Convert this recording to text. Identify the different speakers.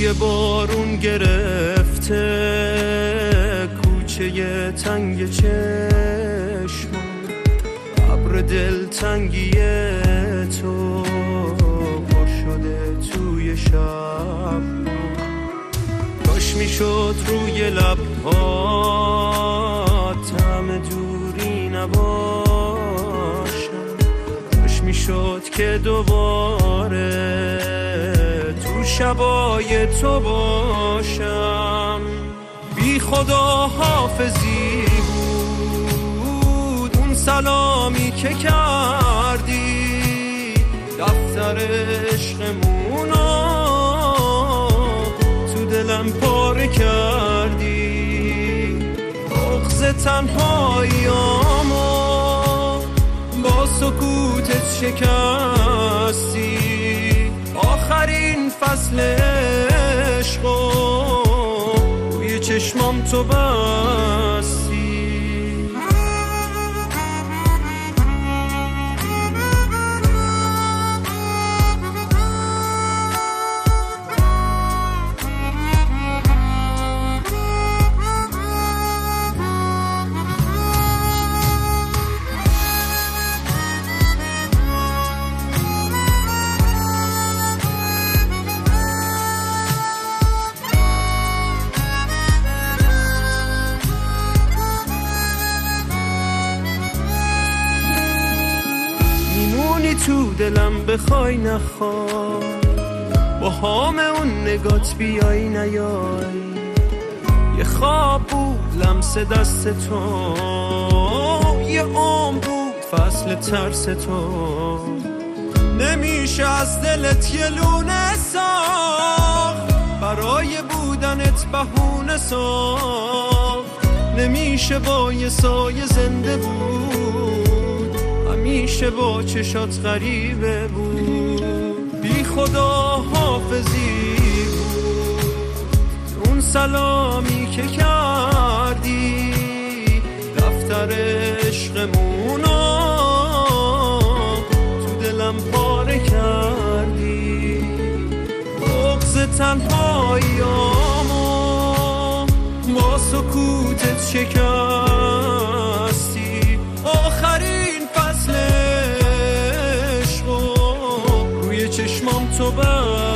Speaker 1: بوی بارون گرفته کوچه تنگ چشم، ابر دلتنگی تو پر شده توی شب. کاش میشد روی لبها طعم دوری نباشم، کاش میشد که دوباره تو شبای تو باشم. بی خدا حافظی بود اون سلامی که کردی، دفتر عشقمونو تو دلم پاره کردی. بغض تنهاییامو با سکوتت شکستی، آخرین فصل عشقو روی چشمام تو بستی. تو دلم بخوای نخوای، با هام اون نگات بیای نیای. یه خواب بود لمس دست تو، یه عمر بود فصل ترس تو. نمیشه از دلت یه لونه ساخت، برای بودنت بهونه ساخت. نمیشه با یه سایه زنده بود، همیشه با چشات غریبه بود. بی خدا حافظی بود اون سلامی که کردی، دفتر عشقمونو تو دلم پاره کردی. بغض تنهاییامو با سکوتت شکستی، آخرین فصل عشقو روی چشمام تو